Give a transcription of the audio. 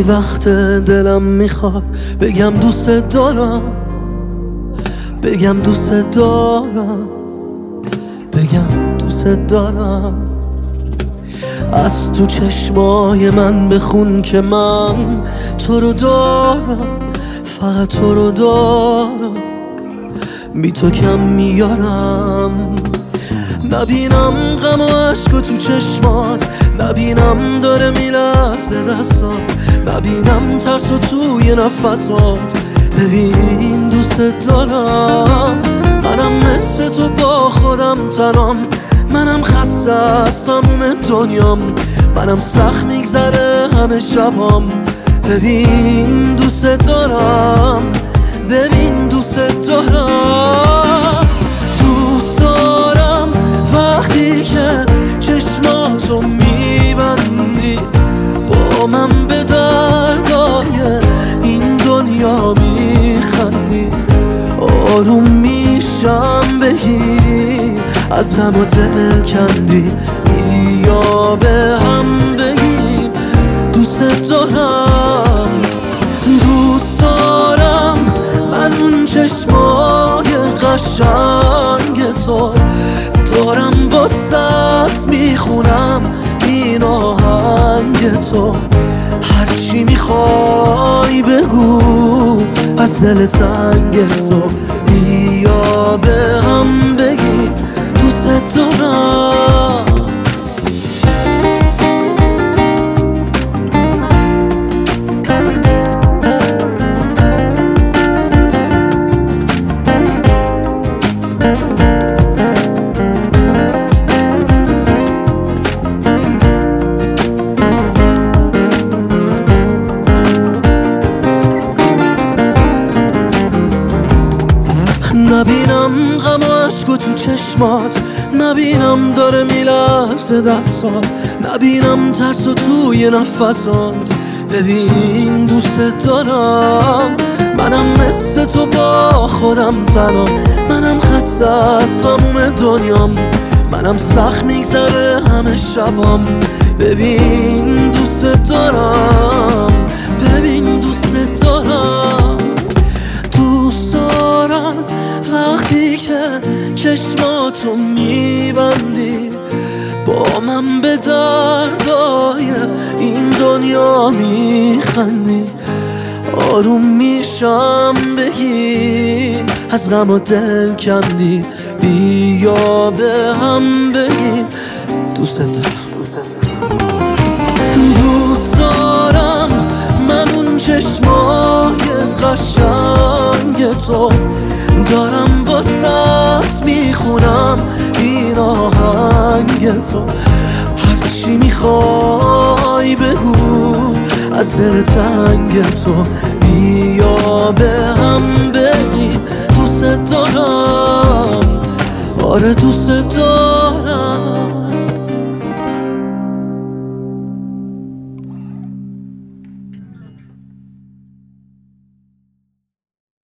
گاهی وقت دلم میخواد بگم دوست دارم، بگم دوست دارم، بگم دوست دارم. از تو چشمای من بخون که من تو رو دارم، فقط تو رو دارم، بی تو کم میارم. نبینم غم و عشق تو چشمات، نبینم داره میلرزه دستات، نبینم ترس و توی نفسات. ببین دوست دارم، منم مثل تو با خودم تنام، منم خسته از تموم دنیام، منم سخت میگذره همه شبام. ببین دوست دارم، ببین دوست دارم، دوست دارم وقتی که چشماتو میبندی، با من به دردای این دنیا میخندی. آروم میشم بگی از غم و دل کندی، بیا به هم بگیم دوست دارم. دوست دارم من اون چشمای قشنگ تو دارم، واسه میخونم این آهنگ تو. هرچی میخوای بگو از دل تنگ تو، بیا به هم بگیم دوست دارم. نبینم غم و عشق تو چشمات، نبینم داره میلرزه دستات، نبینم ترس و توی نفسات. ببین دوست دارم، منم مثل تو با خودم تنام، منم خسته از تموم دنیام، منم سخت میگذره همه شبام. ببین دوست دارم، ببین دوست دارم، دوست دارم وقتی که چشماتو میبندی، با من به دردای این دنیا میخندی. آروم میشم بگی از غم و دل کندی، بیا به هم بگیم دوست دارم. دوست دارم من اون چشمای قشنگ تو دارم، واسه میخونم این آهنگ تو. هرچی میخوای بگو از دل تنگ تو، بیا به هم بگی دوست دارم، آره دوست دارم.